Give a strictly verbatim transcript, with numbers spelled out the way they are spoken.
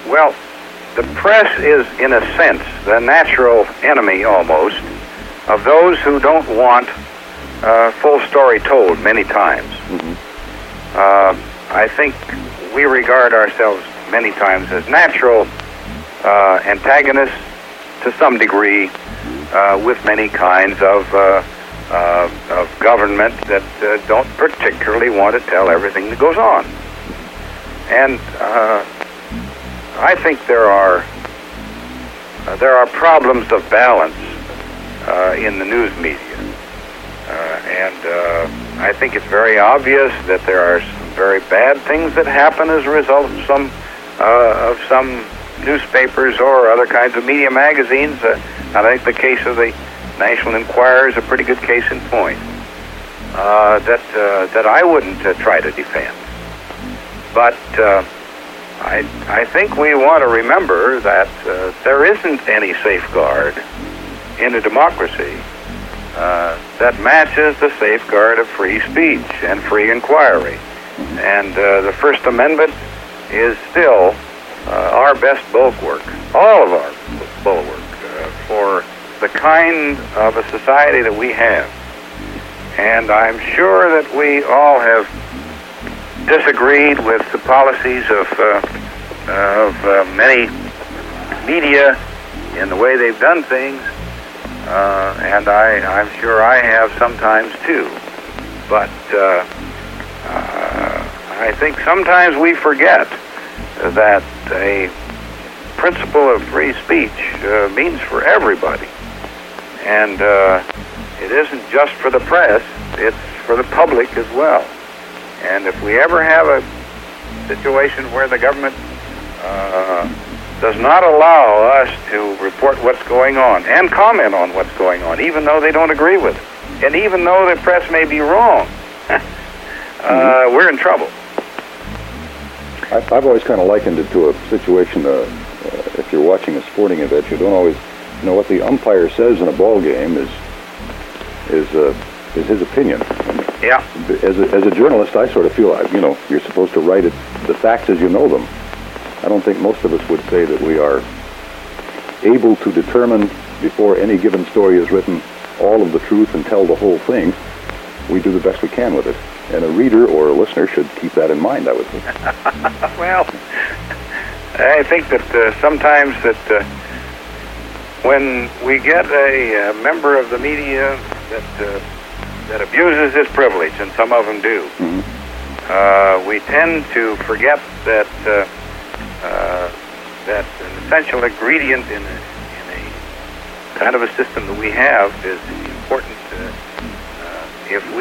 Well, the press is, in a sense, the natural enemy, almost, of those who don't want uh, full story told many times. Mm-hmm. Uh, I think we regard ourselves many times as natural uh, antagonists to some degree uh, with many kinds of, uh, uh, of government that uh, don't particularly want to tell everything that goes on. And uh, I think there are uh, there are problems of balance uh, in the news media. Uh, and uh, I think it's very obvious that there are some very bad things that happen as a result of some uh, of some newspapers or other kinds of media magazines. Uh, I think the case of the National Enquirer is a pretty good case in point uh, that uh, that I wouldn't uh, try to defend. But uh, I I think we want to remember that uh, there isn't any safeguard in a democracy Uh, that matches the safeguard of free speech and free inquiry. And uh, the First Amendment is still uh, our best bulwark, all of our bulwark, uh, for the kind of a society that we have. And I'm sure that we all have disagreed with the policies of, uh, of uh, many media in the way they've done things. Uh, and I, I'm sure I have sometimes too. But uh, uh, I think sometimes we forget that a principle of free speech uh, means for everybody. And uh, it isn't just for the press, it's for the public as well. And if we ever have a situation where the government uh, does not allow us to report what's going on and comment on what's going on, even though they don't agree with it, and even though the press may be wrong, uh, mm-hmm. we're in trouble. I've always kind of likened it to a situation, uh, uh, if you're watching a sporting event, you don't always know what the umpire says in a ball game is is uh, is his opinion. And yeah. As a, as a journalist, I sort of feel, you know, you're supposed to write it, the facts as you know them. I don't think most of us would say that we are able to determine before any given story is written all of the truth and tell the whole thing. We do the best we can with it. And a reader or a listener should keep that in mind, I would think. Well, I think that uh, sometimes that uh, when we get a, a member of the media that uh, that abuses his privilege, and some of them do, mm-hmm. uh, we tend to forget that uh, Uh, that an essential ingredient in a, in a kind of a system that we have is important. Uh, uh, if we